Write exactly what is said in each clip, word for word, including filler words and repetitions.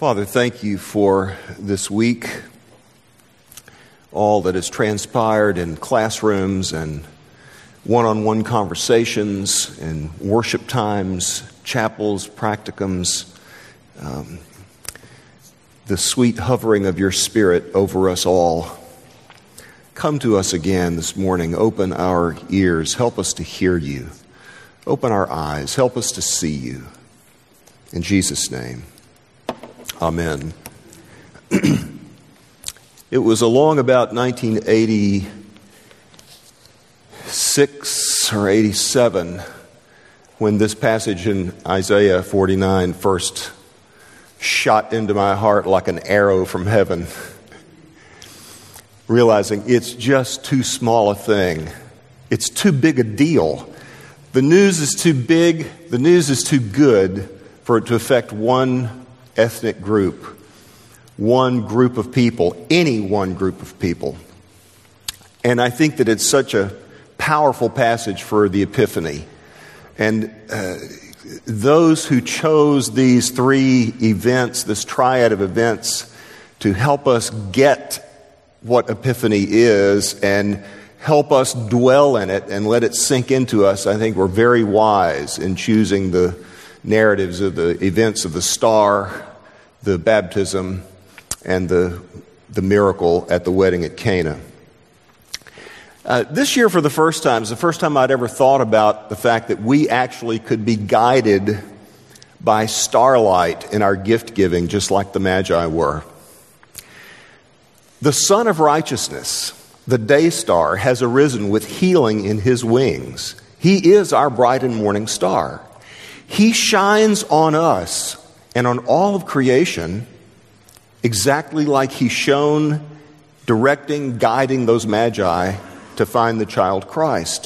Father, thank you for this week, all that has transpired in classrooms and one-on-one conversations and worship times, chapels, practicums, um, the sweet hovering of your Spirit over us all. Come to us again this morning. Open our ears. Help us to hear you. Open our eyes. Help us to see you. In Jesus' name, amen. It was along about nineteen eighty-six or eighty-seven when this passage in Isaiah forty-nine first shot into my heart like an arrow from heaven, realizing it's just too small a thing. It's too big a deal. The news is too big, the news is too good for it to affect one ethnic group, one group of people, any one group of people. And I think that it's such a powerful passage for the Epiphany. And uh, those who chose these three events, this triad of events, to help us get what Epiphany is and help us dwell in it and let it sink into us, I think we're very wise in choosing the narratives of the events of the star, the baptism, and the, the miracle at the wedding at Cana. Uh, this year, for the first time, is the first time I'd ever thought about the fact that we actually could be guided by starlight in our gift giving, just like the Magi were. The Son of Righteousness, the day star, has arisen with healing in his wings. He is our bright and morning star. He shines on us and on all of creation exactly like he shone, directing, guiding those Magi to find the child Christ.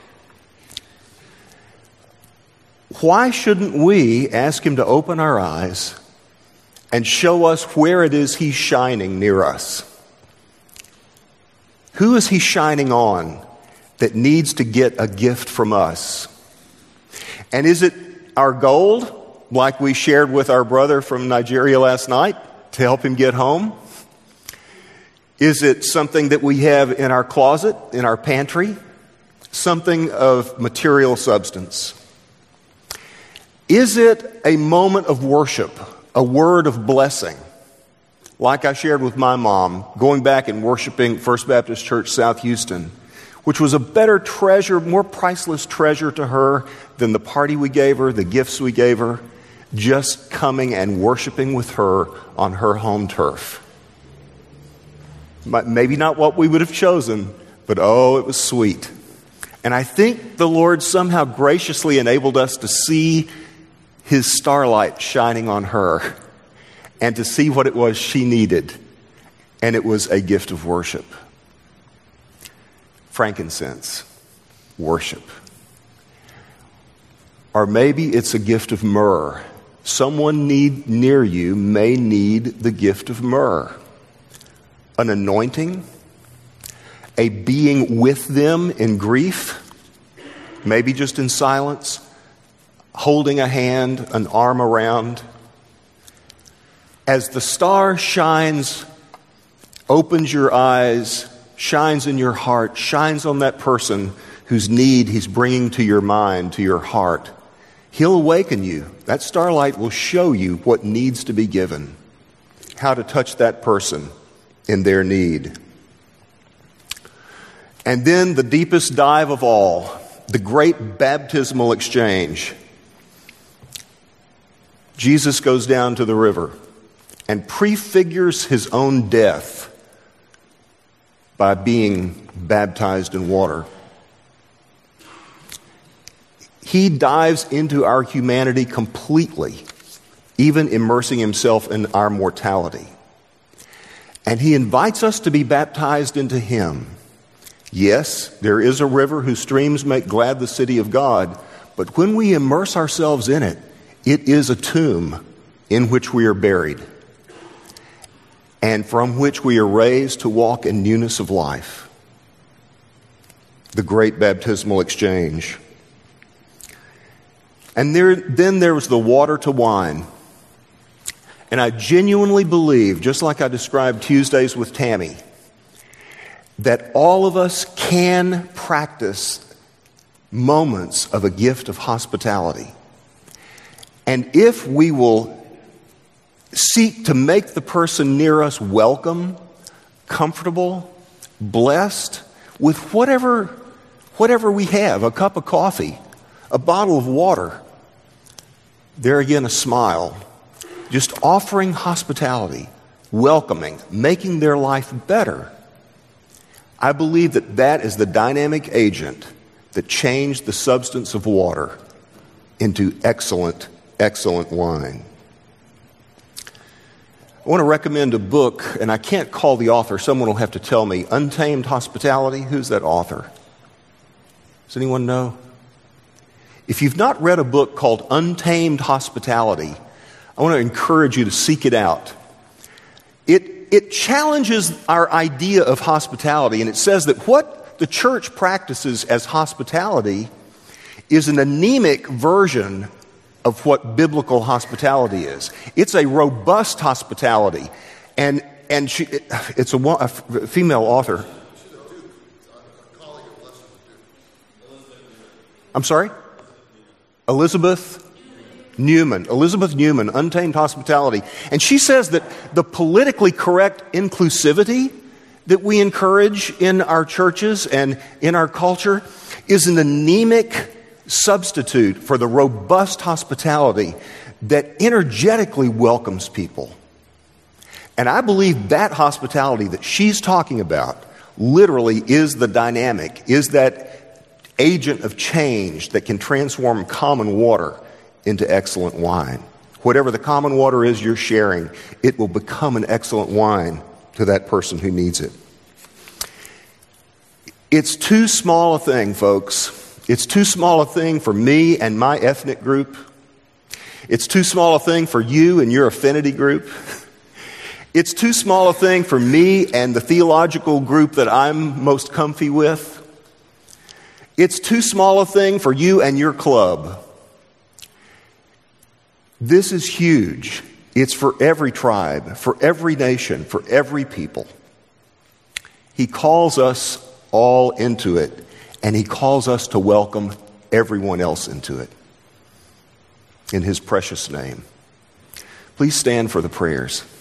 Why shouldn't we ask him to open our eyes and show us where it is he's shining near us? Who is he shining on that needs to get a gift from us? And is it our gold, like we shared with our brother from Nigeria last night, to help him get home? Is it something that we have in our closet, in our pantry? Something of material substance? Is it a moment of worship, a word of blessing? Like I shared with my mom, going back and worshiping First Baptist Church South Houston, which was a better treasure, more priceless treasure to her than the party we gave her, the gifts we gave her, just coming and worshiping with her on her home turf. Maybe not what we would have chosen, but oh, it was sweet. And I think the Lord somehow graciously enabled us to see his starlight shining on her and to see what it was she needed. And it was a gift of worship. Frankincense, worship. Or maybe it's a gift of myrrh. Someone need, near you may need the gift of myrrh. An anointing, a being with them in grief, maybe just in silence, holding a hand, an arm around. As the star shines, opens your eyes, shines in your heart, shines on that person whose need he's bringing to your mind, to your heart, he'll awaken you. That starlight will show you what needs to be given, how to touch that person in their need. And then the deepest dive of all, the great baptismal exchange. Jesus goes down to the river and prefigures his own death by being baptized in water. He dives into our humanity completely, even immersing himself in our mortality. And he invites us to be baptized into him. Yes, there is a river whose streams make glad the city of God, but when we immerse ourselves in it, it is a tomb in which we are buried and from which we are raised to walk in newness of life. The great baptismal exchange. And there, then there was the water to wine. And I genuinely believe, just like I described Tuesdays with Tammy, that all of us can practice moments of a gift of hospitality. And if we will seek to make the person near us welcome, comfortable, blessed with whatever, whatever we have, a cup of coffee, a bottle of water, there again a smile, just offering hospitality, welcoming, making their life better. I believe that that is the dynamic agent that changed the substance of water into excellent, excellent wine. I want to recommend a book, and I can't call the author. Someone will have to tell me. Untamed Hospitality. Who's that author? Does anyone know? If you've not read a book called Untamed Hospitality, I want to encourage you to seek it out. It, it challenges our idea of hospitality, and it says that what the church practices as hospitality is an anemic version of what biblical hospitality is. It's a robust hospitality, and and she, it's a, a female author. I'm sorry? Elizabeth Newman. Elizabeth Newman, Untamed Hospitality. And she says that the politically correct inclusivity that we encourage in our churches and in our culture is an anemic substitute for the robust hospitality that energetically welcomes people. And I believe that hospitality that she's talking about literally is the dynamic, is that agent of change that can transform common water into excellent wine. Whatever the common water is you're sharing, it will become an excellent wine to that person who needs it. It's too small a thing, folks. It's too small a thing for me and my ethnic group. It's too small a thing for you and your affinity group. It's too small a thing for me and the theological group that I'm most comfy with. It's too small a thing for you and your club. This is huge. It's for every tribe, for every nation, for every people. He calls us all into it. And he calls us to welcome everyone else into it. In his precious name. Please stand for the prayers.